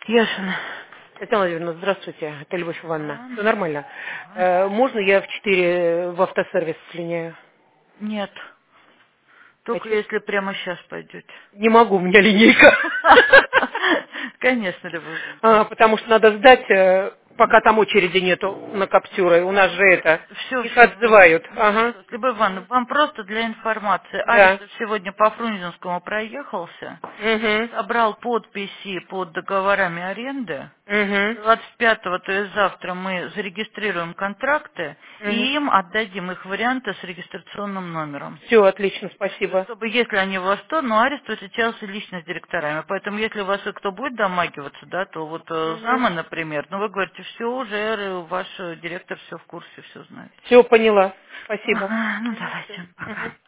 Яшина. Татьяна Владимировна, здравствуйте. Это Любовь Ивановна. Да. Все нормально. Ага. Можно я в 4 в автосервис слиняю? Нет. Только Хочу. если прямо сейчас пойдете. Не могу, у меня линейка. Конечно, Любовь. Потому что надо сдать, пока там очереди нету на каптюры. У нас же это, Все, их все. отзывают. Ага. Любовь Ивановна, вам просто для информации. Да. Аристов сегодня по Фрунзенскому проехался, Угу. собрал подписи под договорами аренды. Угу. 25-го, то есть завтра, мы зарегистрируем контракты Угу. и им отдадим их варианты с регистрационным номером. Все, отлично, спасибо. Чтобы, если они у вас то, но Аристо сейчас лично с директорами. Поэтому, если у вас и кто будет домагиваться, да, то вот Угу. замы, например, ну вы говорите, все уже, ваш директор все в курсе, все знает. Все, поняла. Спасибо. Ага, ну Мгм, всё. давайте, пока. Мгм.